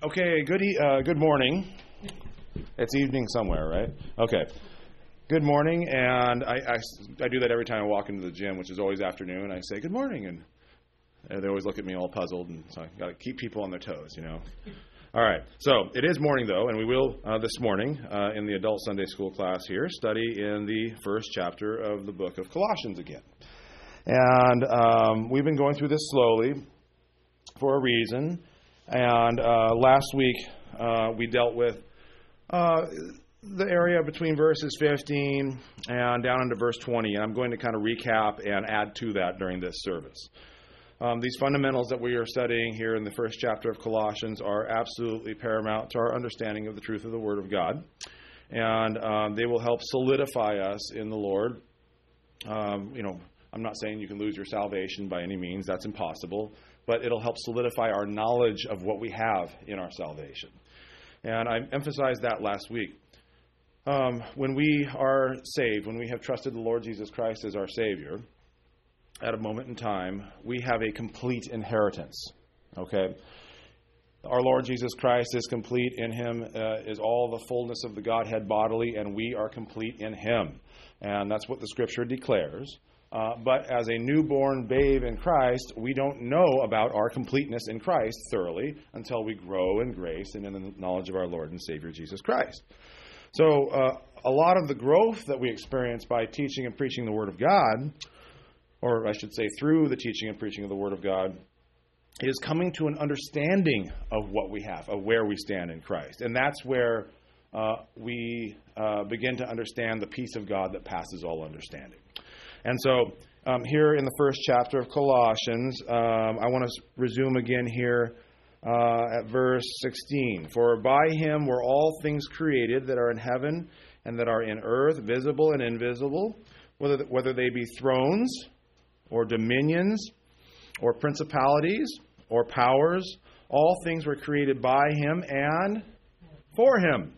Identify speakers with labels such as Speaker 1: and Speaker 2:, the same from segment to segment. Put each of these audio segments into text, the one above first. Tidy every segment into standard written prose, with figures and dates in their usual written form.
Speaker 1: Okay, good morning. It's evening somewhere, right? Okay. Good morning, and I do that every time I walk into the gym, which is always afternoon. I say, good morning, and they always look at me all puzzled, and so I got to keep people on their toes, you know. All right, so it is morning, though, and we will, this morning, in the adult Sunday school class here, study in the first chapter of the book of Colossians again. And we've been going through this slowly for a reason. And last week we dealt with the area between verses 15 and down into verse 20. And I'm going to kind of recap and add to that during this service. These fundamentals that we are studying here in the first chapter of Colossians are absolutely paramount to our understanding of the truth of the Word of God. And they will help solidify us in the Lord. I'm not saying you can lose your salvation by any means. That's impossible. But it'll help solidify our knowledge of what we have in our salvation. And I emphasized that last week. When we are saved, when we have trusted the Lord Jesus Christ as our Savior, at a moment in time, we have a complete inheritance. Okay? Our Lord Jesus Christ is complete. In Him is all the fullness of the Godhead bodily, and we are complete in Him. And that's what the Scripture declares. But as a newborn babe in Christ, we don't know about our completeness in Christ thoroughly until we grow in grace and in the knowledge of our Lord and Savior Jesus Christ. So a lot of the growth that we experience by teaching and preaching the Word of God, or I should say through the teaching and preaching of the Word of God, is coming to an understanding of what we have, of where we stand in Christ. And that's where we begin to understand the peace of God that passes all understanding. And so here in the first chapter of Colossians, I want to resume again here at verse 16. For by Him were all things created that are in heaven and that are in earth, visible and invisible, whether they be thrones or dominions or principalities or powers. All things were created by Him and for Him.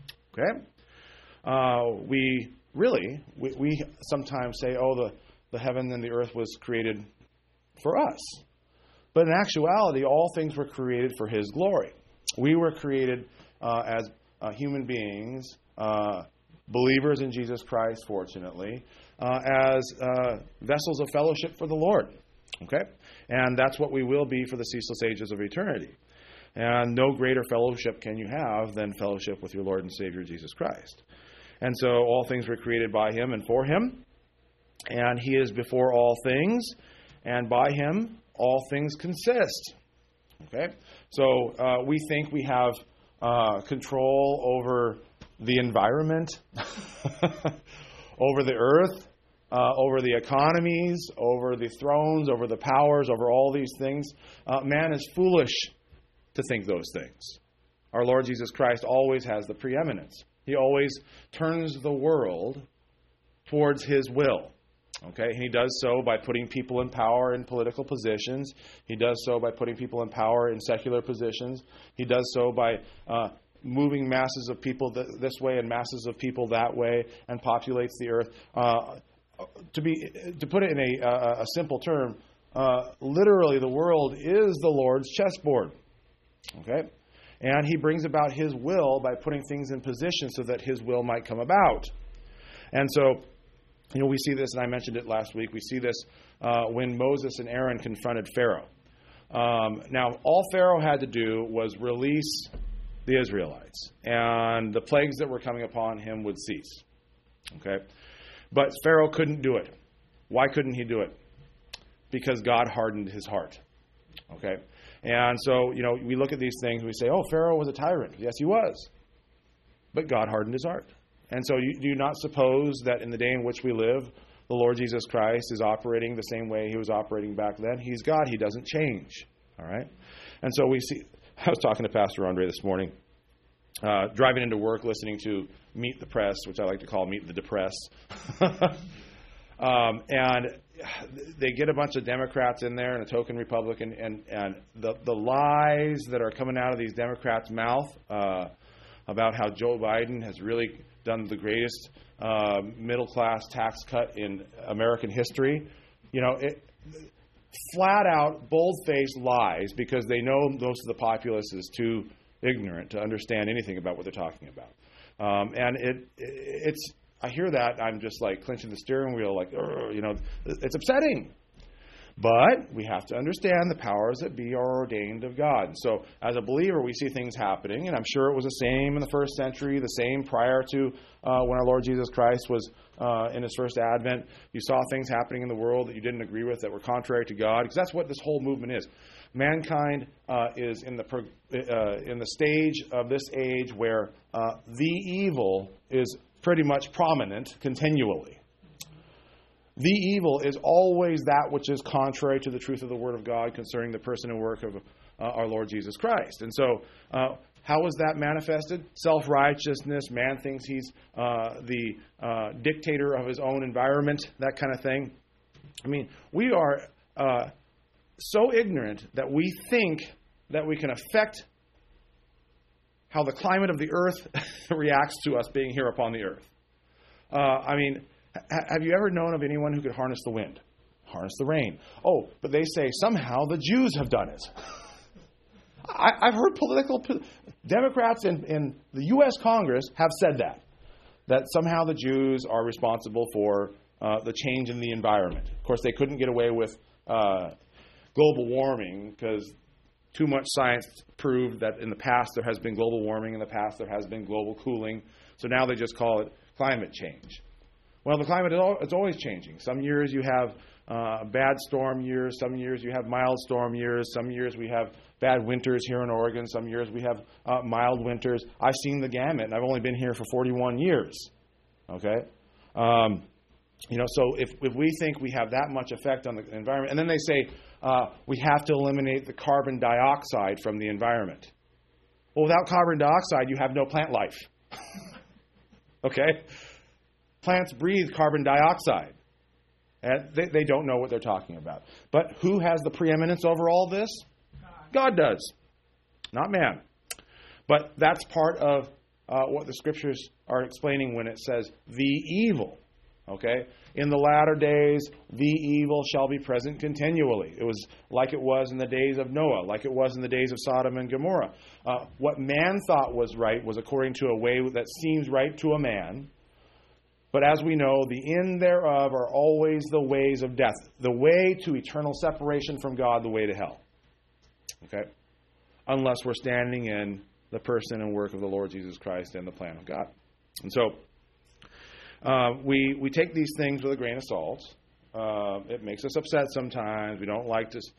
Speaker 1: Okay? We sometimes say, the heaven and the earth was created for us. But in actuality, all things were created for His glory. We were created as human beings, believers in Jesus Christ, fortunately, as vessels of fellowship for the Lord. Okay? And that's what we will be for the ceaseless ages of eternity. And no greater fellowship can you have than fellowship with your Lord and Savior Jesus Christ. And so all things were created by Him and for Him. And He is before all things. And by Him all things consist. Okay? So we think we have control over the environment, over the earth, over the economies, over the thrones, over the powers, over all these things. Man is foolish to think those things. Our Lord Jesus Christ always has the preeminence. He always turns the world towards His will. Okay? And He does so by putting people in power in political positions. He does so by putting people in power in secular positions. He does so by moving masses of people this way and masses of people that way, and populates the earth. To put it in a simple term, literally the world is the Lord's chessboard. Okay? And He brings about His will by putting things in position so that His will might come about. And so, we see this, and I mentioned it last week, we see this when Moses and Aaron confronted Pharaoh. Now, all Pharaoh had to do was release the Israelites, and the plagues that were coming upon him would cease. Okay? But Pharaoh couldn't do it. Why couldn't he do it? Because God hardened his heart. Okay? And so, we look at these things and we say, Pharaoh was a tyrant. Yes, he was. But God hardened his heart. And so do you not suppose that in the day in which we live, the Lord Jesus Christ is operating the same way He was operating back then? He's God. He doesn't change. All right? And so we see, I was talking to Pastor Andre this morning, driving into work, listening to Meet the Press, which I like to call Meet the Depress. And they get a bunch of Democrats in there and a token Republican, and the lies that are coming out of these Democrats' mouth about how Joe Biden has really done the greatest middle-class tax cut in American history. Flat-out, bold-faced lies, because they know most of the populace is too ignorant to understand anything about what they're talking about. It's I hear that, I'm just like clenching the steering wheel, like, it's upsetting. But we have to understand the powers that be are ordained of God. So as a believer, we see things happening, and I'm sure it was the same in the first century, the same prior to when our Lord Jesus Christ was in his first advent. You saw things happening in the world that you didn't agree with, that were contrary to God, because that's what this whole movement is. Mankind is in the stage of this age where the evil is pretty much prominent continually. The evil is always that which is contrary to the truth of the Word of God concerning the person and work of our Lord Jesus Christ. And so, how is that manifested? Self-righteousness. Man thinks he's the dictator of his own environment, that kind of thing. I mean, we are so ignorant that we think that we can affect how the climate of the earth reacts to us being here upon the earth. Have you ever known of anyone who could harness the wind, harness the rain? Oh, but they say somehow the Jews have done it. I've heard Democrats in the U.S. Congress have said that somehow the Jews are responsible for the change in the environment. Of course, they couldn't get away with global warming because too much science proved that in the past there has been global warming, in the past there has been global cooling. So now they just call it climate change. Well, the climate is always changing. Some years you have bad storm years. Some years you have mild storm years. Some years we have bad winters here in Oregon. Some years we have mild winters. I've seen the gamut, and I've only been here for 41 years. Okay? So if we think we have that much effect on the environment, and then they say we have to eliminate the carbon dioxide from the environment. Well, without carbon dioxide, you have no plant life. Okay? Plants breathe carbon dioxide. And they don't know what they're talking about. But who has the preeminence over all this? God does, not man. But that's part of what the Scriptures are explaining when it says the evil. Okay? In the latter days, the evil shall be present continually. It was like it was in the days of Noah, like it was in the days of Sodom and Gomorrah. What man thought was right was according to a way that seems right to a man. But as we know, the end thereof are always the ways of death. The way to eternal separation from God, the way to hell. Okay? Unless we're standing in the person and work of the Lord Jesus Christ and the plan of God. And so, we take these things with a grain of salt. It makes us upset sometimes. We don't like to,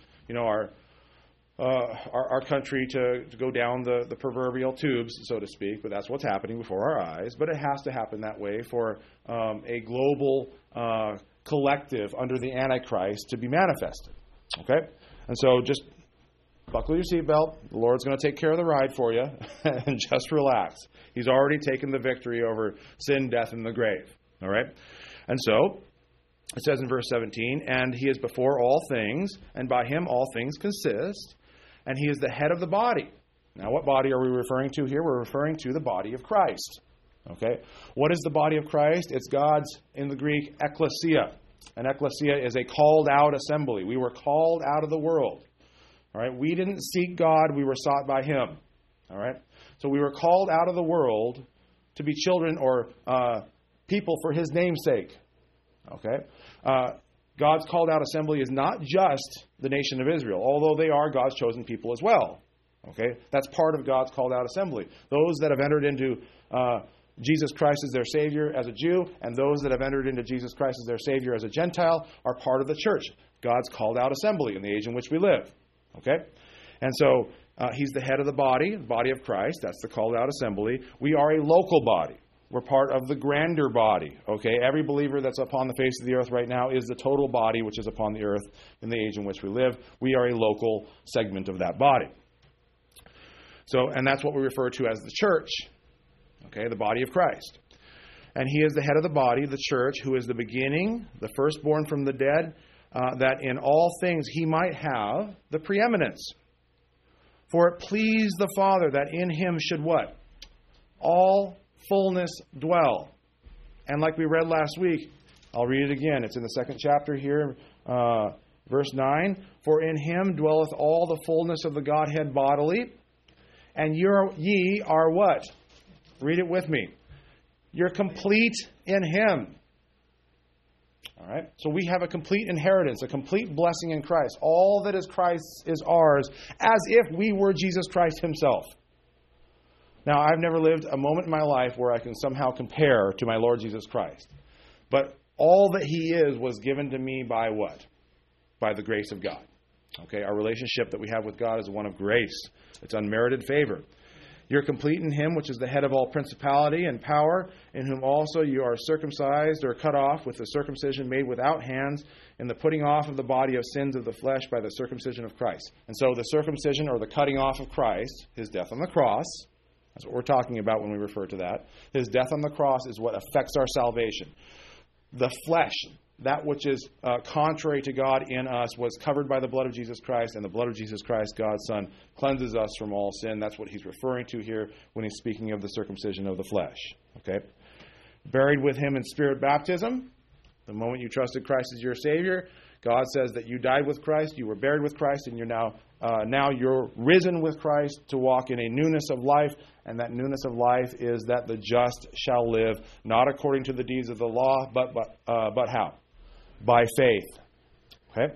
Speaker 1: our country to go down the proverbial tubes, so to speak, but that's what's happening before our eyes. But it has to happen that way for a global collective under the Antichrist to be manifested. Okay? And so just buckle your seatbelt. The Lord's going to take care of the ride for you, and just relax. He's already taken the victory over sin, death, and the grave. All right? And so, it says in verse 17, and he is before all things, and by him all things consist, and he is the head of the body. Now, what body are we referring to here? We're referring to the body of Christ. Okay? What is the body of Christ? It's God's, in the Greek, ecclesia. And ecclesia is a called out assembly. We were called out of the world. All right? We didn't seek God, we were sought by him. All right? So we were called out of the world to be children or people for his name's sake. Okay? God's called out assembly is not just the nation of Israel, although they are God's chosen people as well. Okay? That's part of God's called out assembly. Those that have entered into Jesus Christ as their Savior as a Jew, and those that have entered into Jesus Christ as their Savior as a Gentile are part of the church. God's called out assembly in the age in which we live. Okay? And so he's the head of the body of Christ. That's the called out assembly. We are a local body. We're part of the grander body. Okay? Every believer that's upon the face of the earth right now is the total body which is upon the earth in the age in which we live. We are a local segment of that body. So, and that's what we refer to as the church. Okay? The body of Christ. And he is the head of the body, the church, who is the beginning, the firstborn from the dead, that in all things he might have the preeminence. For it pleased the Father that in him should what? All fullness dwell. And like we read last week, I'll read it again. It's in the second chapter here, verse 9. For in him dwelleth all the fullness of the Godhead bodily, And ye are what? Read it with me. You're complete in Him. All right? So we have a complete inheritance, a complete blessing in Christ. All that is Christ's is ours, as if we were Jesus Christ Himself. Now, I've never lived a moment in my life where I can somehow compare to my Lord Jesus Christ. But all that He is was given to me by what? By the grace of God. Okay, our relationship that we have with God is one of grace. It's unmerited favor. You're complete in Him, which is the head of all principality and power, in whom also you are circumcised or cut off with the circumcision made without hands, in the putting off of the body of sins of the flesh by the circumcision of Christ. And so the circumcision or the cutting off of Christ, His death on the cross, that's what we're talking about when we refer to that. His death on the cross is what affects our salvation. The flesh, that which is contrary to God in us, was covered by the blood of Jesus Christ, and the blood of Jesus Christ, God's Son, cleanses us from all sin. That's what he's referring to here when he's speaking of the circumcision of the flesh. Okay? Buried with Him in Spirit baptism. The moment you trusted Christ as your Savior, God says that you died with Christ, you were buried with Christ, and you're now you're risen with Christ to walk in a newness of life. And that newness of life is that the just shall live, not according to the deeds of the law, but how? By faith. Okay?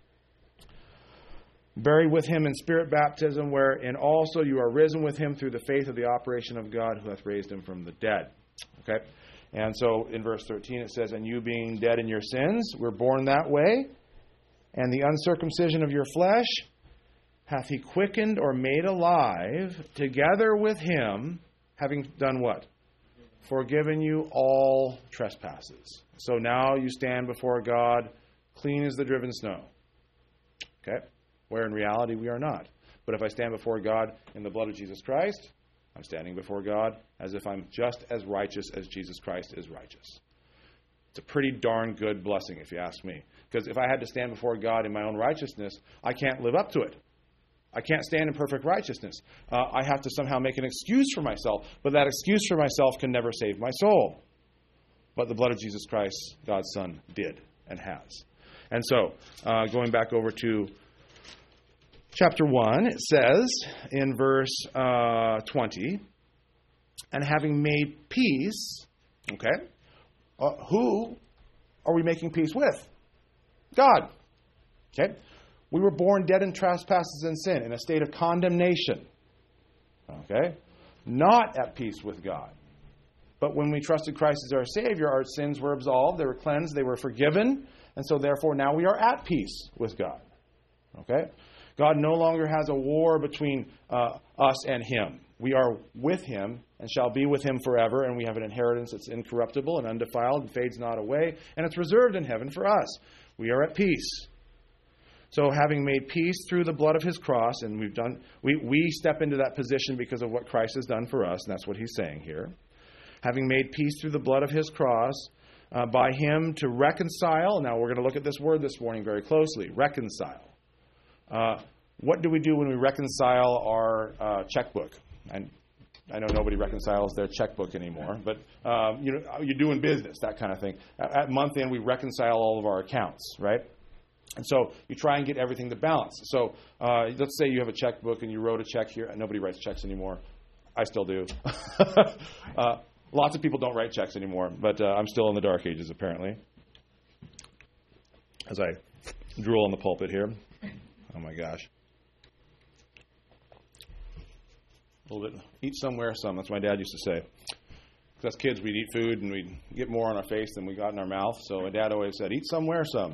Speaker 1: Buried with Him in Spirit baptism, wherein also you are risen with Him through the faith of the operation of God who hath raised Him from the dead. Okay? And so in verse 13 it says, and you being dead in your sins, we're born that way, and the uncircumcision of your flesh hath He quickened or made alive together with Him, having done what? Forgiven you all trespasses. So now you stand before God clean as the driven snow. Okay? Where in reality we are not. But if I stand before God in the blood of Jesus Christ, I'm standing before God as if I'm just as righteous as Jesus Christ is righteous. It's a pretty darn good blessing, if you ask me. Because if I had to stand before God in my own righteousness, I can't live up to it. I can't stand in perfect righteousness. I have to somehow make an excuse for myself. But that excuse for myself can never save my soul. But the blood of Jesus Christ, God's Son, did and has. And so, going back over to chapter 1, it says in verse 20, and having made peace, okay, who are we making peace with? God. Okay? We were born dead in trespasses and sin, in a state of condemnation. Okay? Not at peace with God. But when we trusted Christ as our Savior, our sins were absolved, they were cleansed, they were forgiven, and so therefore now we are at peace with God. Okay? God no longer has a war between us and Him. We are with Him and shall be with Him forever, and we have an inheritance that's incorruptible and undefiled and fades not away, and it's reserved in heaven for us. We are at peace. So having made peace through the blood of His cross, and we step into that position because of what Christ has done for us, and that's what he's saying here. Having made peace through the blood of His cross, by Him to reconcile. Now we're going to look at this word this morning very closely. Reconcile. What do we do when we reconcile our checkbook? And I know nobody reconciles their checkbook anymore, but you're doing business, that kind of thing. At month end, we reconcile all of our accounts, right? And so you try and get everything to balance. So let's say you have a checkbook and you wrote a check here. Nobody writes checks anymore. I still do. Lots of people don't write checks anymore, but I'm still in the dark ages, apparently. As I drool on the pulpit here. Oh, my gosh. A little bit. Eat some, wear some. That's what my dad used to say. Because as kids, we'd eat food and we'd get more on our face than we got in our mouth. So my dad always said, eat some, wear some.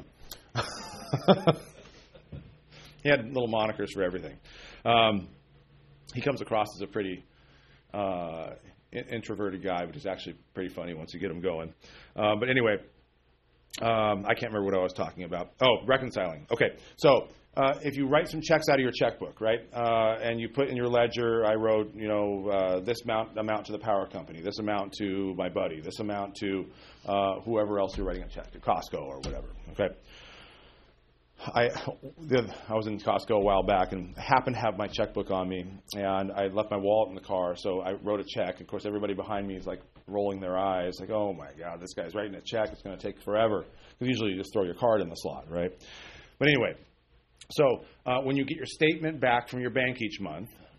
Speaker 1: He had little monikers for everything. He comes across as a pretty introverted guy, but he's actually pretty funny once you get him going. But anyway, I can't remember what I was talking about. Oh, reconciling. Okay, so if you write some checks out of your checkbook, right, and you put in your ledger, I wrote, this amount to the power company, this amount to my buddy, this amount to whoever else you're writing a check to, Costco or whatever. Okay. I was in Costco a while back and happened to have my checkbook on me, and I left my wallet in the car, so I wrote a check. Of course, everybody behind me is like rolling their eyes, like, oh my God, this guy's writing a check. It's going to take forever. Because usually you just throw your card in the slot, right? But anyway, so when you get your statement back from your bank each month,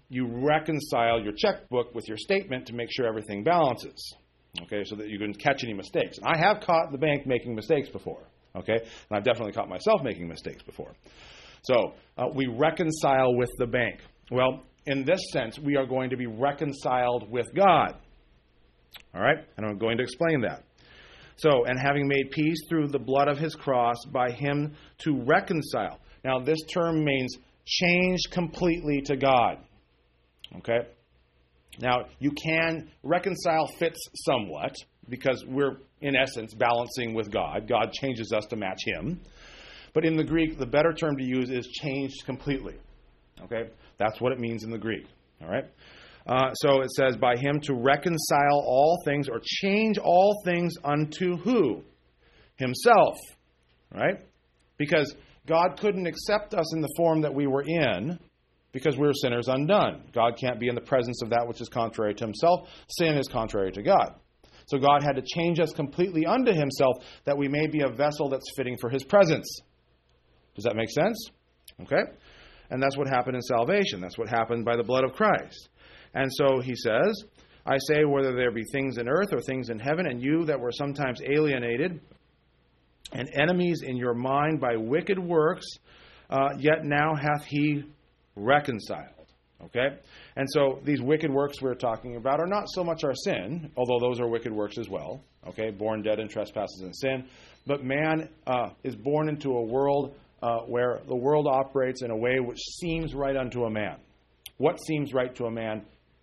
Speaker 1: you reconcile your checkbook with your statement to make sure everything balances, okay, so that you can catch any mistakes. And I have caught the bank making mistakes before, okay, and I've definitely caught myself making mistakes before. So we reconcile with the bank. Well, in this sense, we are going to be reconciled with God, all right, and I'm going to explain that. So, and having made peace through the blood of his cross, by him to reconcile. Now, this term means change completely to God. Okay? Now, you can reconcile fits somewhat, because we're, in essence, balancing with God. God changes us to match him. But in the Greek, the better term to use is changed completely. Okay? That's what it means in the Greek. All right? So it says, by him to reconcile all things, or change all things unto who? Himself. Right? Because God couldn't accept us in the form that we were in, because we were sinners undone. God can't be in the presence of that which is contrary to himself. Sin is contrary to God. So God had to change us completely unto himself, that we may be a vessel that's fitting for his presence. Does that make sense? Okay? And that's what happened in salvation. That's what happened by the blood of Christ. And so he says, I say, whether there be things in earth or things in heaven, and you that were sometimes alienated and enemies in your mind by wicked works, yet now hath he reconciled. Okay? And so these wicked works we're talking about are not so much our sin, although those are wicked works as well. Okay? Born dead in trespasses and sin. But man is born into a world where the world operates in a way which seems right unto a man. What seems right to a man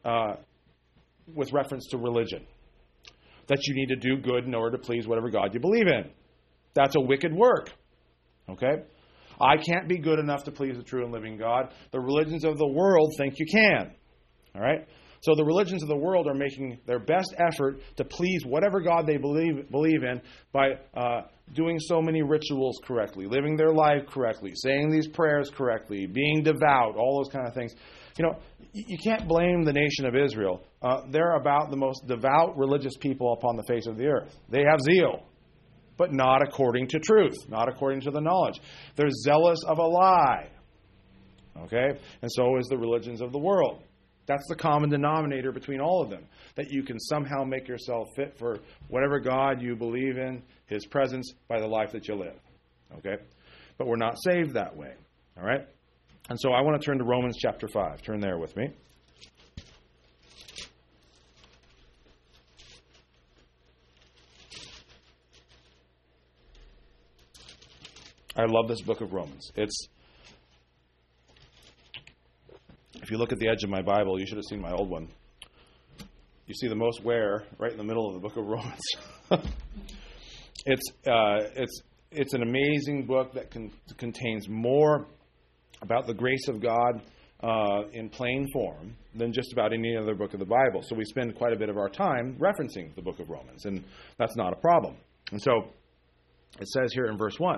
Speaker 1: with reference to religion? That you need to do good in order to please whatever God you believe in. That's a wicked work. Okay? I can't be good enough to please the true and living God. The religions of the world think you can. All right? So the religions of the world are making their best effort to please whatever God they believe in by doing so many rituals correctly, living their life correctly, saying these prayers correctly, being devout, all those kind of things. You know, you can't blame the nation of Israel. They're about the most devout religious people upon the face of the earth. They have zeal, but not according to truth, not according to the knowledge. They're zealous of a lie. Okay? And so is the religions of the world. That's the common denominator between all of them, that you can somehow make yourself fit for whatever God you believe in, his presence, by the life that you live. Okay? But we're not saved that way. All right? And so I want to turn to Romans chapter 5. Turn there with me. I love this book of Romans. If you look at the edge of my Bible, you should have seen my old one. You see the most wear right in the middle of the book of Romans. It's an amazing book that contains more about the grace of God in plain form than just about any other book of the Bible. So we spend quite a bit of our time referencing the book of Romans, and that's not a problem. And so it says here in verse 1,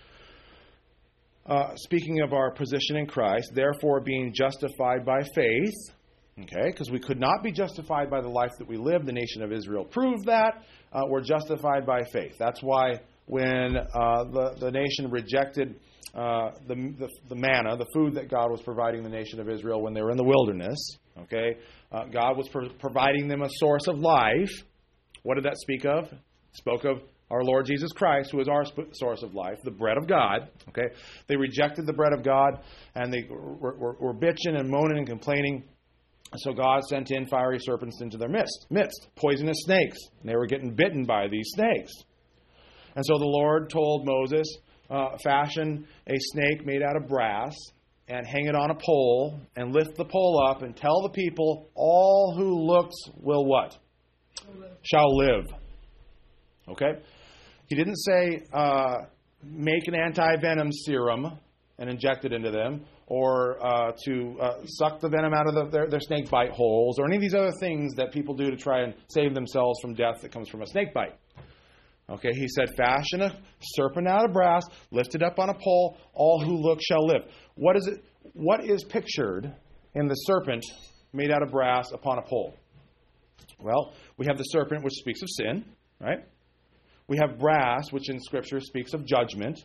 Speaker 1: speaking of our position in Christ, therefore being justified by faith, okay, because we could not be justified by the life that we live. The nation of Israel proved that. We're justified by faith. That's why when the nation rejected the manna, the food that God was providing the nation of Israel when they were in the wilderness, okay, God was providing them a source of life. What did that speak of? It spoke of our Lord Jesus Christ, who is our source of life, the bread of God. Okay, they rejected the bread of God, and they were bitching and moaning and complaining. So God sent in fiery serpents into their midst, poisonous snakes, and they were getting bitten by these snakes. And so the Lord told Moses, fashion a snake made out of brass, and hang it on a pole, and lift the pole up, and tell the people, all who looks will what? Shall live. Okay? He didn't say make an anti-venom serum and inject it into them, or to suck the venom out of their snake bite holes, or any of these other things that people do to try and save themselves from death that comes from a snake bite. Okay, he said, fashion a serpent out of brass, lift it up on a pole, all who look shall live. What is pictured in the serpent made out of brass upon a pole? Well, we have the serpent, which speaks of sin, right? We have brass, which in Scripture speaks of judgment.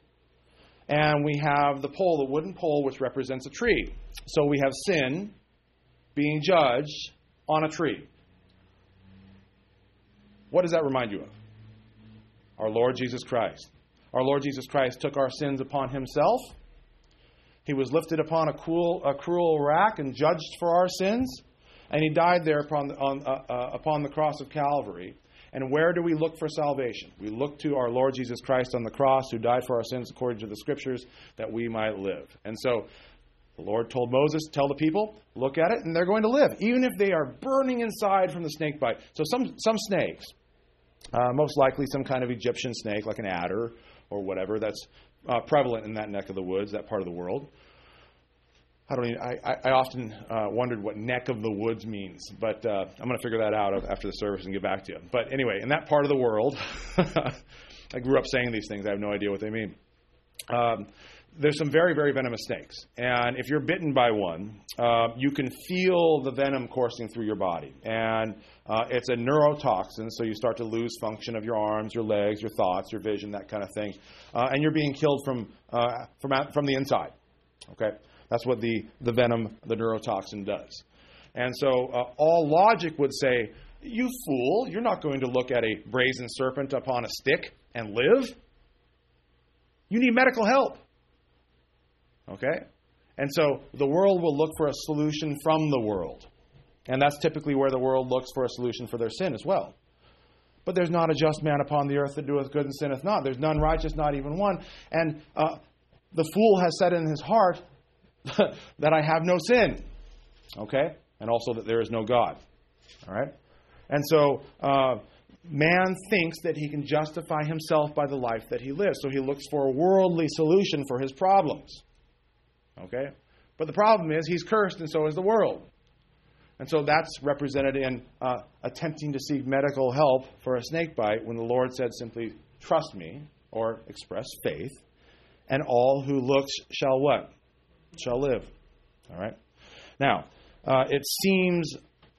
Speaker 1: And we have the pole, the wooden pole, which represents a tree. So we have sin being judged on a tree. What does that remind you of? Our Lord Jesus Christ. Our Lord Jesus Christ took our sins upon himself. He was lifted upon a cruel rack and judged for our sins. And he died there upon the cross of Calvary. And where do we look for salvation? We look to our Lord Jesus Christ on the cross, who died for our sins according to the Scriptures, that we might live. And so the Lord told Moses, tell the people, look at it, and they're going to live, even if they are burning inside from the snake bite. So some snakes, most likely some kind of Egyptian snake, like an adder or whatever, that's prevalent in that neck of the woods, that part of the world. I often wondered what neck of the woods means, but I'm going to figure that out after the service and get back to you. But anyway, in that part of the world, I grew up saying these things. I have no idea what they mean. There's some very, very venomous snakes. And if you're bitten by one, you can feel the venom coursing through your body. And it's a neurotoxin, so you start to lose function of your arms, your legs, your thoughts, your vision, that kind of thing. And you're being killed from the inside. Okay? That's what the venom, the neurotoxin, does. And so all logic would say, you fool, you're not going to look at a brazen serpent upon a stick and live. You need medical help. Okay? And so the world will look for a solution from the world. And that's typically where the world looks for a solution for their sin as well. But there's not a just man upon the earth that doeth good and sinneth not. There's none righteous, not even one. And the fool has said in his heart, that I have no sin, okay? And also that there is no God, all right? And so man thinks that he can justify himself by the life that he lives. So he looks for a worldly solution for his problems, okay? But the problem is he's cursed and so is the world. And so that's represented in attempting to seek medical help for a snake bite when the Lord said simply, trust me, or express faith, and all who looks shall what? Shall live. All right. Now, it seems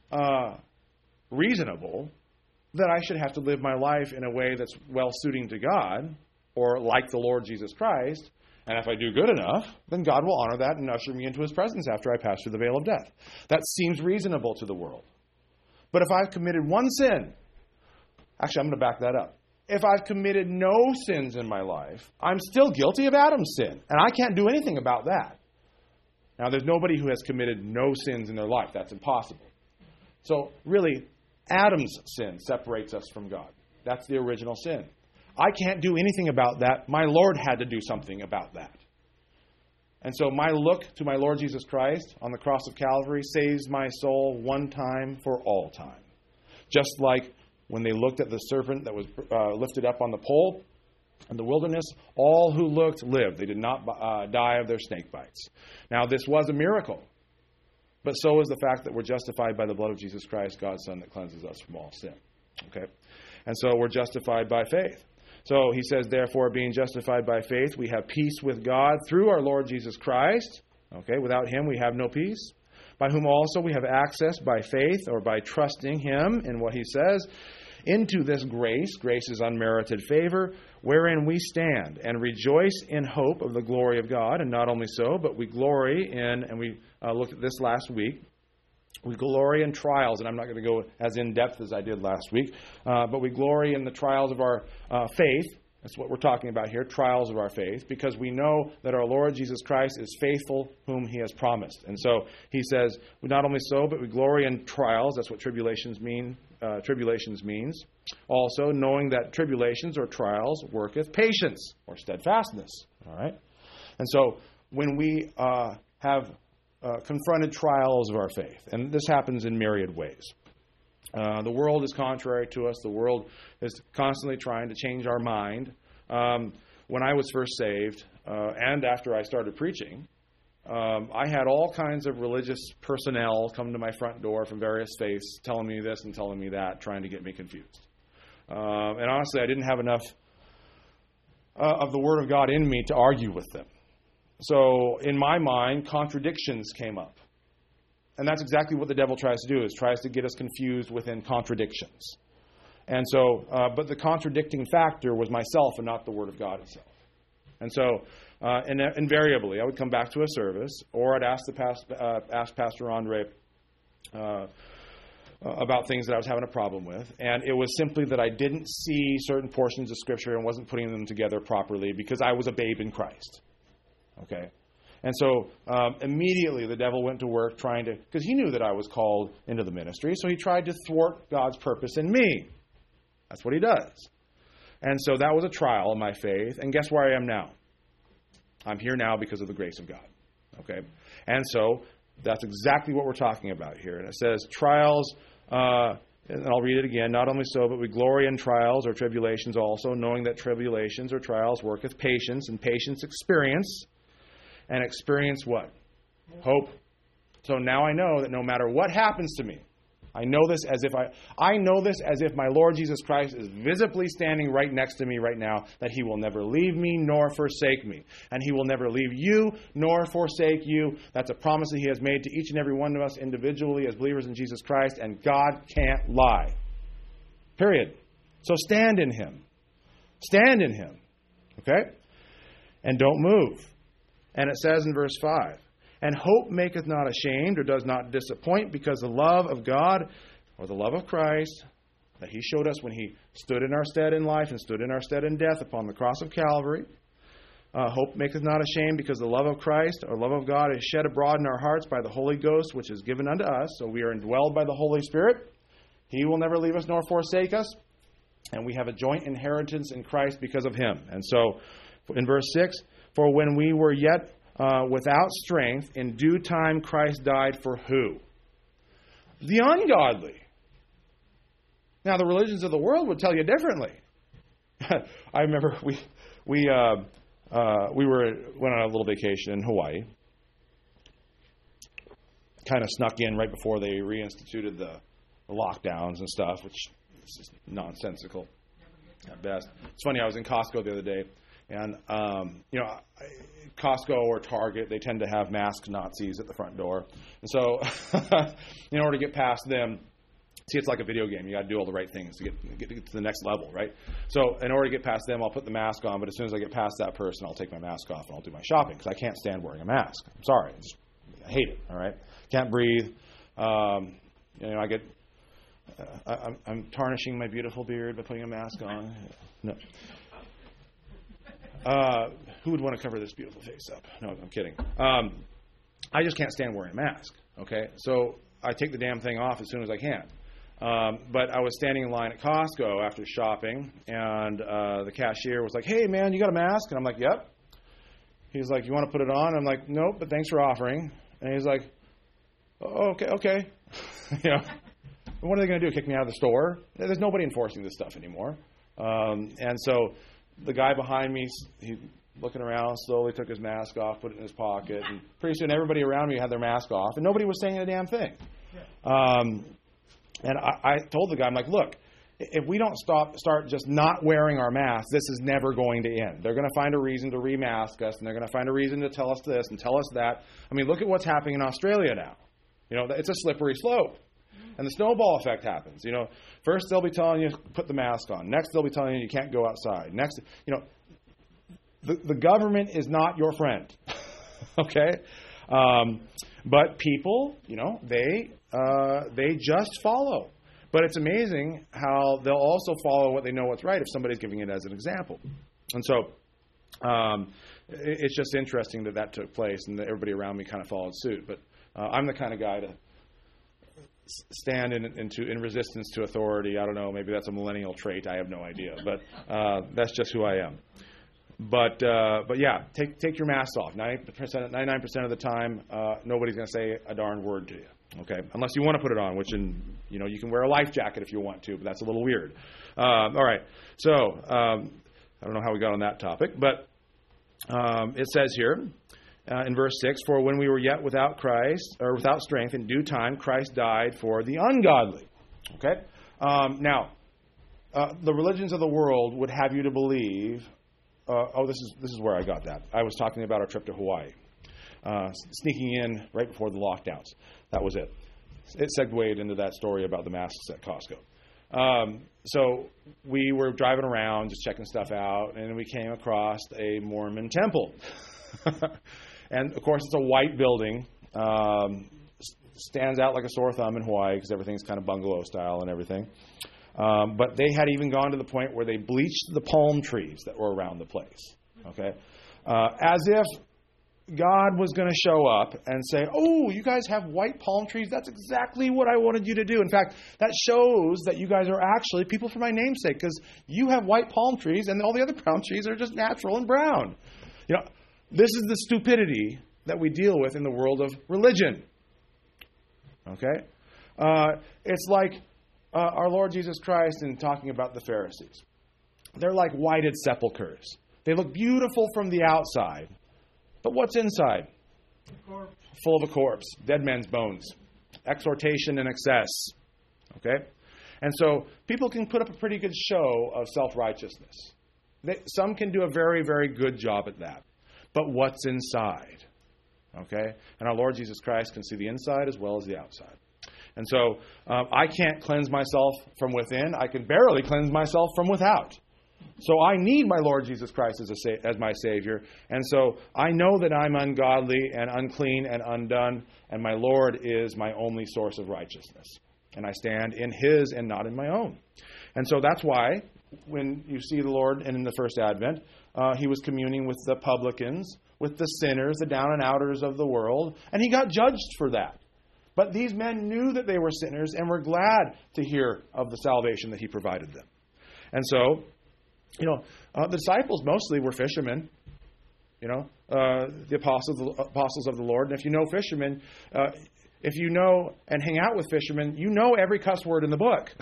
Speaker 1: reasonable that I should have to live my life in a way that's well-suiting to God, or like the Lord Jesus Christ, and if I do good enough, then God will honor that and usher me into his presence after I pass through the veil of death. That seems reasonable to the world. But if I've committed one sin, actually, I'm going to back that up. If I've committed no sins in my life, I'm still guilty of Adam's sin, and I can't do anything about that. Now, there's nobody who has committed no sins in their life. That's impossible. So, really, Adam's sin separates us from God. That's the original sin. I can't do anything about that. My Lord had to do something about that. And so my look to my Lord Jesus Christ on the cross of Calvary saves my soul one time for all time. Just like when they looked at the serpent that was lifted up on the pole in the wilderness, all who looked lived. They did not die of their snake bites. Now, this was a miracle, but so is the fact that we're justified by the blood of Jesus Christ, God's Son, that cleanses us from all sin. Okay? And so we're justified by faith. So he says, therefore, being justified by faith, we have peace with God through our Lord Jesus Christ. Okay? Without him, we have no peace. By whom also we have access by faith, or by trusting him in what he says, into this grace is unmerited favor, wherein we stand and rejoice in hope of the glory of God. And not only so, but we glory in, and we looked at this last week, we glory in trials. And I'm not going to go as in-depth as I did last week, but we glory in the trials of our faith. That's what we're talking about here, trials of our faith, because we know that our Lord Jesus Christ is faithful whom he has promised. And so he says, not only so, but we glory in trials. That's what tribulations means. Also, knowing that tribulations or trials worketh patience or steadfastness. All right? And so when we have confronted trials of our faith, and this happens in myriad ways. The world is contrary to us. The world is constantly trying to change our mind. When I was first saved, and after I started preaching, I had all kinds of religious personnel come to my front door from various faiths, telling me this and telling me that, trying to get me confused. And honestly, I didn't have enough of the Word of God in me to argue with them. So in my mind, contradictions came up. And that's exactly what the devil tries to do, is tries to get us confused within contradictions. And so, but the contradicting factor was myself and not the Word of God itself. And so, invariably, I would come back to a service, or I'd ask Pastor Andre, about things that I was having a problem with. And it was simply that I didn't see certain portions of Scripture and wasn't putting them together properly because I was a babe in Christ. Okay? And so immediately the devil went to work trying to, because he knew that I was called into the ministry, so he tried to thwart God's purpose in me. That's what he does. And so that was a trial of my faith. And guess where I am now? I'm here now because of the grace of God. Okay? And so that's exactly what we're talking about here. And it says, trials, and I'll read it again, not only so, but we glory in trials or tribulations also, knowing that tribulations or trials worketh patience, and patience experience, and experience what? Hope. So now I know that no matter what happens to me, I know this as if my Lord Jesus Christ is visibly standing right next to me right now, that He will never leave me nor forsake me. And He will never leave you nor forsake you. That's a promise that He has made to each and every one of us individually as believers in Jesus Christ, and God can't lie. Period. So stand in Him. Stand in Him. Okay? And don't move. And it says in verse 5, and hope maketh not ashamed, or does not disappoint, because the love of God, or the love of Christ, that He showed us when He stood in our stead in life and stood in our stead in death upon the cross of Calvary. Hope maketh not ashamed, because the love of Christ, or love of God, is shed abroad in our hearts by the Holy Ghost, which is given unto us. So we are indwelled by the Holy Spirit. He will never leave us nor forsake us. And we have a joint inheritance in Christ because of Him. And so, in verse 6, for when we were yet without strength, in due time Christ died for who? The ungodly. Now, the religions of the world would tell you differently. I remember we went on a little vacation in Hawaii. Kind of snuck in right before they reinstituted the lockdowns and stuff, which is just nonsensical at best. It's funny, I was in Costco the other day, and Costco or Target, they tend to have masked Nazis at the front door. And so in order to get past them, see, it's like a video game. You got to do all the right things to get to the next level, right? So in order to get past them, I'll put the mask on, but as soon as I get past that person, I'll take my mask off and I'll do my shopping because I can't stand wearing a mask. I'm sorry. I hate it, all right? Can't breathe. I'm tarnishing my beautiful beard by putting a mask on. No. Who would want to cover this beautiful face up? No, I'm kidding. I just can't stand wearing a mask, okay? So I take the damn thing off as soon as I can. But I was standing in line at Costco after shopping, and the cashier was like, hey, man, you got a mask? And I'm like, yep. He's like, you want to put it on? I'm like, nope, but thanks for offering. And he's like, oh, okay. What are they going to do, kick me out of the store? There's nobody enforcing this stuff anymore. And so the guy behind me, he looking around, slowly took his mask off, put it in his pocket, and pretty soon everybody around me had their mask off, and nobody was saying a damn thing. And I told the guy, I'm like, look, if we don't start just not wearing our masks, this is never going to end. They're going to find a reason to remask us, and they're going to find a reason to tell us this and tell us that. I mean, look at what's happening in Australia now. It's a slippery slope. And the snowball effect happens. First they'll be telling you, put the mask on. Next they'll be telling you can't go outside. Next, the government is not your friend. Okay? But people, they just follow. But it's amazing how they'll also follow what they know what's right if somebody's giving it as an example. And so it's just interesting that took place and that everybody around me kind of followed suit. But I'm the kind of guy to stand in resistance to authority. I don't know, maybe that's a millennial trait. I have no idea, but that's just who I am. But yeah, take your mask off. 99% of the time, nobody's going to say a darn word to you. Okay, unless you want to put it on, which you can wear a life jacket if you want to, but that's a little weird. All right, so I don't know how we got on that topic, but it says here. In verse 6, for when we were yet without Christ, or without strength, in due time, Christ died for the ungodly. Okay? Now, the religions of the world would have you to believe, this is where I got that. I was talking about our trip to Hawaii. Sneaking in right before the lockdowns. That was it. It segued into that story about the masks at Costco. So we were driving around, just checking stuff out, and we came across a Mormon temple. And, of course, it's a white building, stands out like a sore thumb in Hawaii because everything's kind of bungalow style and everything. But they had even gone to the point where they bleached the palm trees that were around the place. Okay, as if God was going to show up and say, "Oh, you guys have white palm trees? That's exactly what I wanted you to do. In fact, that shows that you guys are actually people for my namesake because you have white palm trees and all the other palm trees are just natural and brown." You know, this is the stupidity that we deal with in the world of religion. Okay? It's like our Lord Jesus Christ in talking about the Pharisees. They're like whited sepulchres. They look beautiful from the outside. But what's inside? Full of a corpse. Dead men's bones. Exhortation and excess. Okay? And so people can put up a pretty good show of self-righteousness. Some can do a very, very good job at that. But what's inside? Okay? And our Lord Jesus Christ can see the inside as well as the outside. And so I can't cleanse myself from within. I can barely cleanse myself from without. So I need my Lord Jesus Christ as my Savior. And so I know that I'm ungodly and unclean and undone, and my Lord is my only source of righteousness. And I stand in His and not in my own. And so that's why when you see the Lord and in the first Advent, He was communing with the publicans, with the sinners, the down and outers of the world, and He got judged for that. But these men knew that they were sinners and were glad to hear of the salvation that He provided them. And so, the disciples mostly were fishermen, the apostles of the Lord. And if you know fishermen, if you know and hang out with fishermen, you know every cuss word in the book.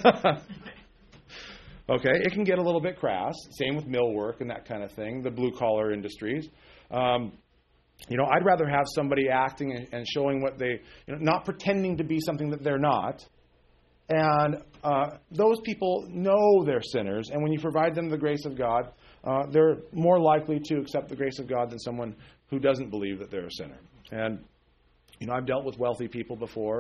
Speaker 1: Okay, it can get a little bit crass. Same with millwork and that kind of thing, the blue-collar industries. I'd rather have somebody acting and showing what they, not pretending to be something that they're not. And those people know they're sinners, and when you provide them the grace of God, they're more likely to accept the grace of God than someone who doesn't believe that they're a sinner. And, I've dealt with wealthy people before,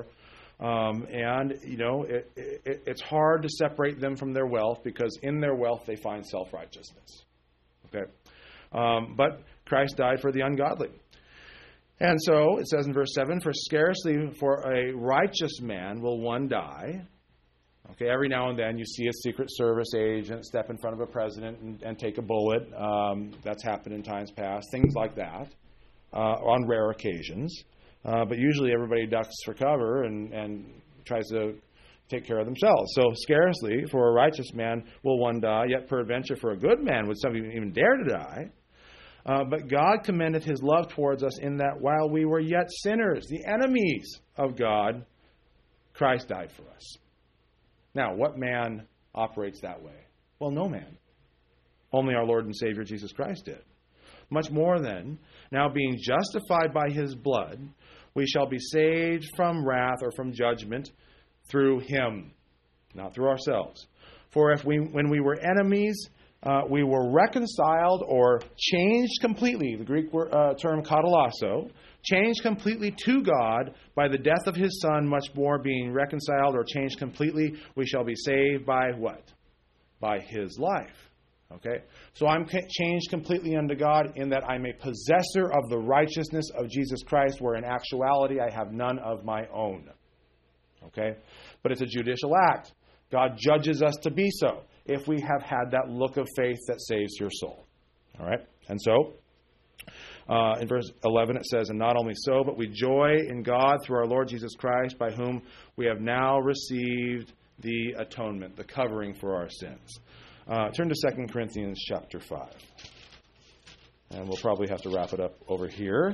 Speaker 1: it's hard to separate them from their wealth because in their wealth they find self-righteousness. Okay, but Christ died for the ungodly. And so, it says in verse 7, "For scarcely for a righteous man will one die." Okay, every now and then you see a Secret Service agent step in front of a president and take a bullet. That's happened in times past. Things like that, on rare occasions. But usually everybody ducks for cover and tries to take care of themselves. So, scarcely for a righteous man will one die, yet peradventure for a good man would some even dare to die. But God commendeth His love towards us in that while we were yet sinners, the enemies of God, Christ died for us. Now, what man operates that way? Well, no man. Only our Lord and Savior Jesus Christ did. Much more then, now being justified by His blood, we shall be saved from wrath or from judgment through Him, not through ourselves. For if when we were enemies, we were reconciled or changed completely, the Greek term katalasso, changed completely to God by the death of His Son, much more being reconciled or changed completely, we shall be saved by what? By His life. Okay? So I'm changed completely unto God in that I'm a possessor of the righteousness of Jesus Christ, where in actuality I have none of my own. Okay? But it's a judicial act. God judges us to be so if we have had that look of faith that saves your soul. All right? And so, in verse 11 it says, "And not only so, but we joy in God through our Lord Jesus Christ, by whom we have now received the atonement," the covering for our sins. Turn to 2 Corinthians chapter 5. And we'll probably have to wrap it up over here.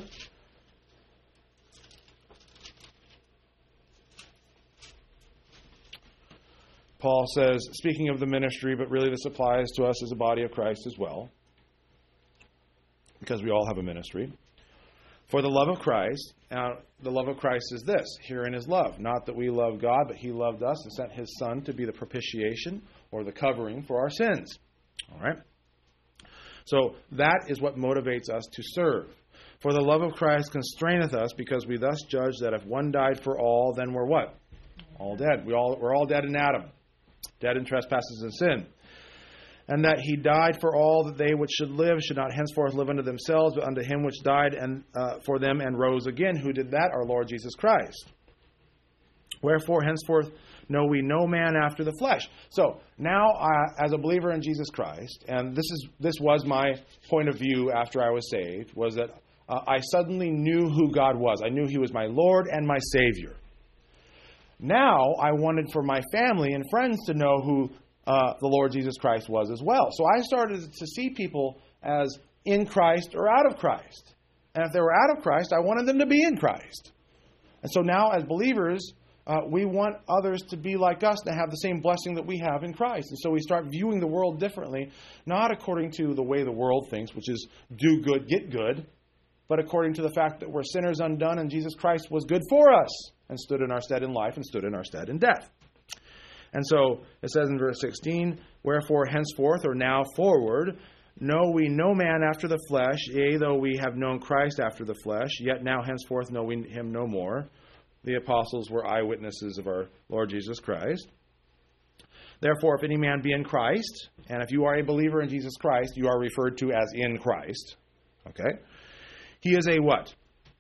Speaker 1: Paul says, speaking of the ministry, but really this applies to us as a body of Christ as well, because we all have a ministry. "For the love of Christ," now the love of Christ is this, herein is love, not that we love God, but He loved us and sent His Son to be the propitiation or the covering for our sins. All right? So that is what motivates us to serve. "For the love of Christ constraineth us, because we thus judge that if one died for all, then we're what? All dead. We're all dead in Adam. Dead in trespasses and sin. And that He died for all, that they which should live should not henceforth live unto themselves, but unto Him which died for them and rose again." Who did that? Our Lord Jesus Christ. Wherefore, henceforth, know we no man after the flesh. So, now, as a believer in Jesus Christ, and this was my point of view after I was saved, was that I suddenly knew who God was. I knew He was my Lord and my Savior. Now, I wanted for my family and friends to know who the Lord Jesus Christ was as well. So I started to see people as in Christ or out of Christ. And if they were out of Christ, I wanted them to be in Christ. And so now, as believers, we want others to be like us, to have the same blessing that we have in Christ. And so we start viewing the world differently, not according to the way the world thinks, which is do good, get good, but according to the fact that we're sinners undone and Jesus Christ was good for us and stood in our stead in life and stood in our stead in death. And so it says in verse 16, wherefore henceforth or now forward, know we no man after the flesh, yea, though we have known Christ after the flesh, yet now henceforth know we him no more. The apostles were eyewitnesses of our Lord Jesus Christ. Therefore, if any man be in Christ, and if you are a believer in Jesus Christ, you are referred to as in Christ. Okay? He is a what?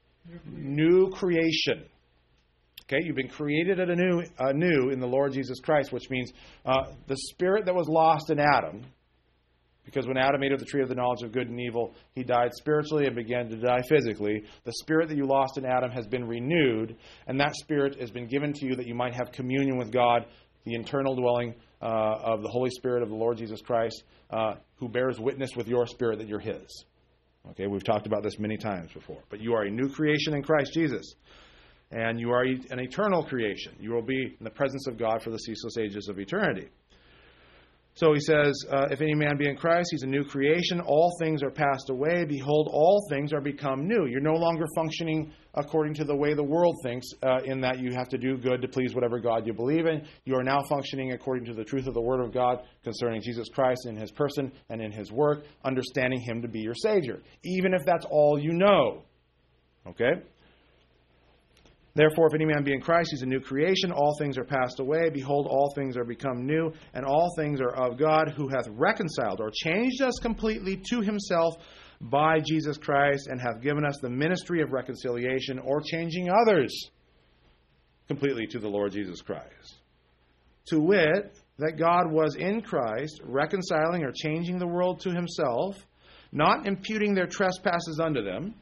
Speaker 1: New creation. Okay, you've been created anew in the Lord Jesus Christ, which means the spirit that was lost in Adam, because when Adam ate of the tree of the knowledge of good and evil, he died spiritually and began to die physically. The spirit that you lost in Adam has been renewed, and that spirit has been given to you that you might have communion with God, the internal dwelling of the Holy Spirit of the Lord Jesus Christ, who bears witness with your spirit that you're His. Okay, we've talked about this many times before. But you are a new creation in Christ Jesus. And you are an eternal creation. You will be in the presence of God for the ceaseless ages of eternity. So he says, if any man be in Christ, he's a new creation. All things are passed away. Behold, all things are become new. You're no longer functioning according to the way the world thinks, in that you have to do good to please whatever God you believe in. You are now functioning according to the truth of the Word of God concerning Jesus Christ in His person and in His work, understanding Him to be your Savior, even if that's all you know. Okay? Therefore, if any man be in Christ, he's a new creation. All things are passed away. Behold, all things are become new. And all things are of God, who hath reconciled or changed us completely to Himself by Jesus Christ, and hath given us the ministry of reconciliation, or changing others completely to the Lord Jesus Christ. To wit, that God was in Christ, reconciling or changing the world to Himself, not imputing their trespasses unto them,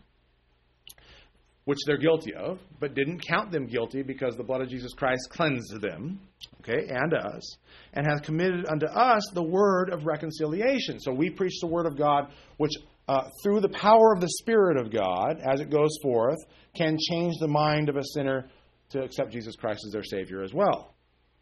Speaker 1: which they're guilty of, but didn't count them guilty, because the blood of Jesus Christ cleansed them, okay, and us, and hath committed unto us the word of reconciliation. So we preach the word of God, which through the power of the Spirit of God, as it goes forth, can change the mind of a sinner to accept Jesus Christ as their Savior as well.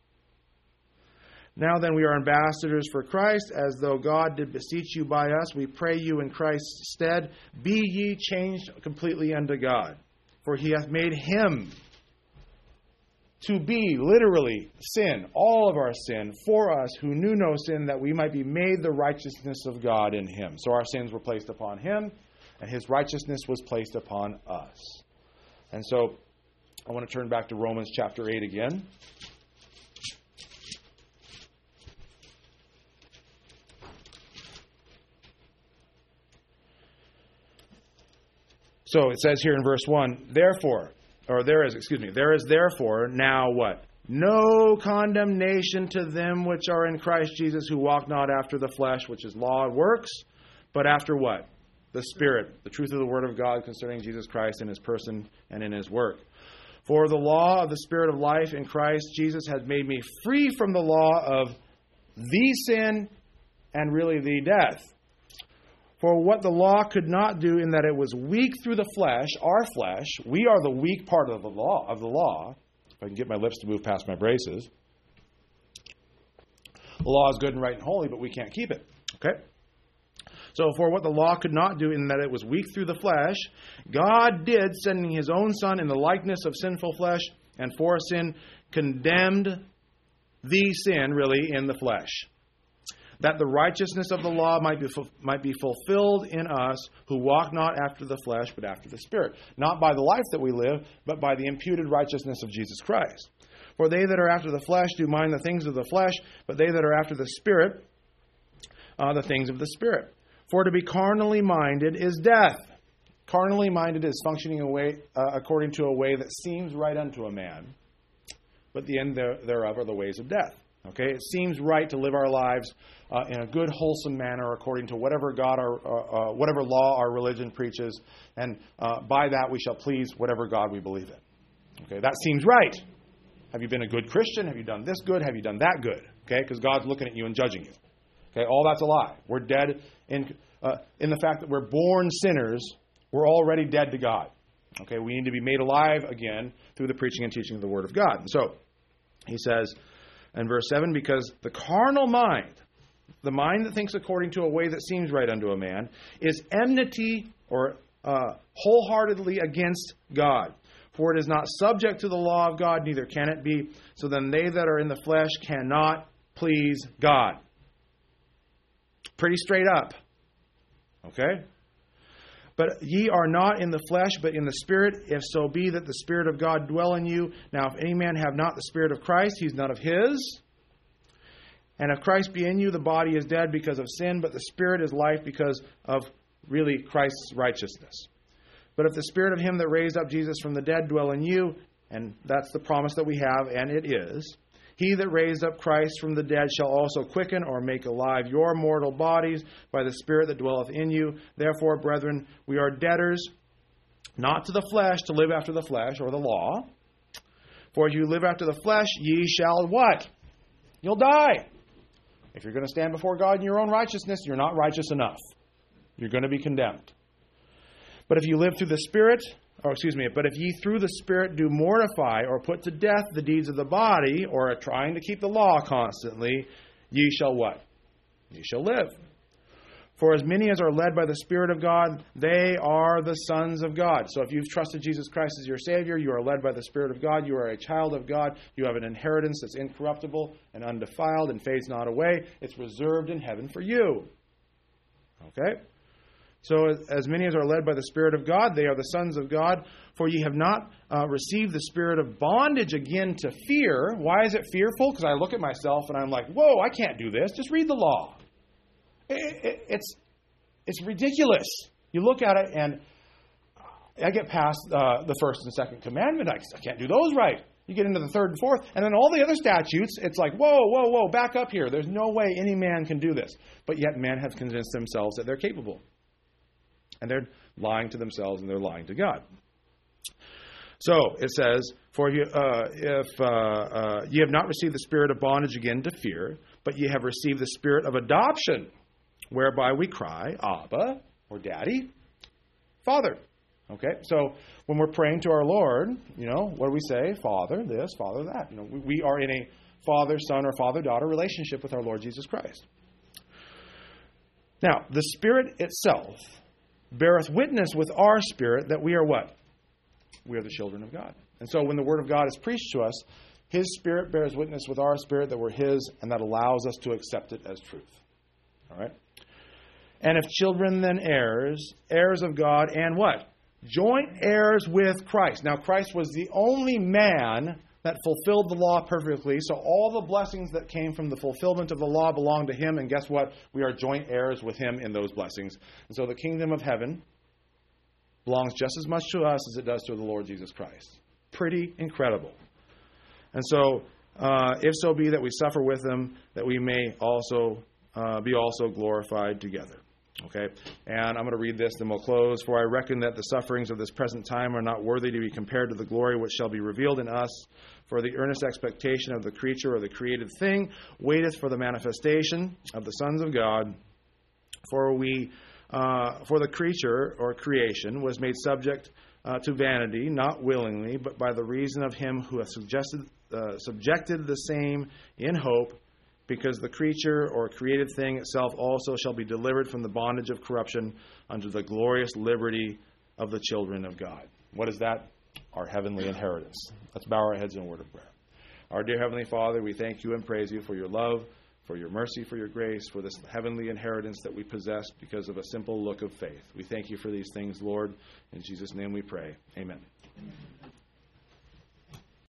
Speaker 1: Now then, we are ambassadors for Christ, as though God did beseech you by us. We pray you in Christ's stead, be ye changed completely unto God. For He hath made Him to be, literally, sin, all of our sin, for us who knew no sin, that we might be made the righteousness of God in Him. So our sins were placed upon Him, and His righteousness was placed upon us. And so I want to turn back to Romans chapter 8 again. So it says here in verse 1, there is therefore now what? No condemnation to them which are in Christ Jesus, who walk not after the flesh, which is law and works, but after what? The Spirit, the truth of the Word of God concerning Jesus Christ in His person and in His work. For the law of the Spirit of life in Christ Jesus has made me free from the law of the sin and really the death. For what the law could not do, in that it was weak through the flesh, our flesh, we are the weak part of the law. If I can get my lips to move past my braces. The law is good and right and holy, but we can't keep it. Okay? So for what the law could not do, in that it was weak through the flesh, God did, sending His own Son in the likeness of sinful flesh, and for sin condemned the sin, really, in the flesh, that the righteousness of the law might be fulfilled in us, who walk not after the flesh, but after the Spirit. Not by the life that we live, but by the imputed righteousness of Jesus Christ. For they that are after the flesh do mind the things of the flesh, but they that are after the Spirit, the things of the Spirit. For to be carnally minded is death. Carnally minded is functioning away according to a way that seems right unto a man, but the end thereof are the ways of death. Okay, it seems right to live our lives in a good, wholesome manner according to whatever whatever law our religion preaches, and by that we shall please whatever God we believe in. Okay, that seems right. Have you been a good Christian? Have you done this good? Have you done that good? Okay, because God's looking at you and judging you. Okay, all that's a lie. We're dead in the fact that we're born sinners. We're already dead to God. Okay, we need to be made alive again through the preaching and teaching of the Word of God. And so he says in verse 7, because the carnal mind, the mind that thinks according to a way that seems right unto a man, is enmity or wholeheartedly against God. For it is not subject to the law of God, neither can it be. So then they that are in the flesh cannot please God. Pretty straight up. Okay? But ye are not in the flesh, but in the Spirit, if so be that the Spirit of God dwell in you. Now, if any man have not the Spirit of Christ, he is none of his. And if Christ be in you, the body is dead because of sin, but the Spirit is life because of really Christ's righteousness. But if the Spirit of him that raised up Jesus from the dead dwell in you, and that's the promise that we have, and it is, he that raised up Christ from the dead shall also quicken or make alive your mortal bodies by the Spirit that dwelleth in you. Therefore, brethren, we are debtors, not to the flesh, to live after the flesh or the law. For if you live after the flesh, ye shall what? You'll die. If you're going to stand before God in your own righteousness, you're not righteous enough. You're going to be condemned. But if you live through the Spirit, but if ye through the Spirit do mortify or put to death the deeds of the body, or are trying to keep the law constantly, ye shall what? Ye shall live. For as many as are led by the Spirit of God, they are the sons of God. So if you've trusted Jesus Christ as your Savior, you are led by the Spirit of God, you are a child of God, you have an inheritance that's incorruptible and undefiled and fades not away. It's reserved in heaven for you. Okay? So as many as are led by the Spirit of God, they are the sons of God. For ye have not received the spirit of bondage again to fear. Why is it fearful? Because I look at myself and I'm like, whoa, I can't do this. Just read the law. It's ridiculous. You look at it and I get past the first and second commandment. I can't do those right. You get into the third and fourth. And then all the other statutes, it's like, whoa, back up here. There's no way any man can do this. But yet men have convinced themselves that they're capable. And they're lying to themselves and they're lying to God. So it says, for if ye have not received the spirit of bondage again to fear, but ye have received the spirit of adoption, whereby we cry, Abba, or Daddy, Father. Okay, so when we're praying to our Lord, what do we say? Father this, Father that. We are in a father-son or father-daughter relationship with our Lord Jesus Christ. Now, the Spirit itself beareth witness with our spirit that we are what? We are the children of God. And so when the Word of God is preached to us, His Spirit bears witness with our spirit that we're His, and that allows us to accept it as truth. All right? And if children, then heirs, heirs of God, and what? Joint heirs with Christ. Now, Christ was the only man that fulfilled the law perfectly, so all the blessings that came from the fulfillment of the law belong to Him, and guess what? We are joint heirs with Him in those blessings. And so the kingdom of heaven belongs just as much to us as it does to the Lord Jesus Christ. Pretty incredible. And so, if so be that we suffer with Him, that we may also be also glorified together. Okay, and I'm going to read this, then we'll close. For I reckon that the sufferings of this present time are not worthy to be compared to the glory which shall be revealed in us. For the earnest expectation of the creature or the created thing waiteth for the manifestation of the sons of God. For the creature or creation was made subject to vanity, not willingly, but by the reason of Him who hath subjected the same in hope, because the creature or created thing itself also shall be delivered from the bondage of corruption unto the glorious liberty of the children of God. What is that? Our heavenly inheritance. Let's bow our heads in a word of prayer. Our dear Heavenly Father, we thank You and praise You for Your love, for Your mercy, for Your grace, for this heavenly inheritance that we possess because of a simple look of faith. We thank You for these things, Lord. In Jesus' name we pray. Amen.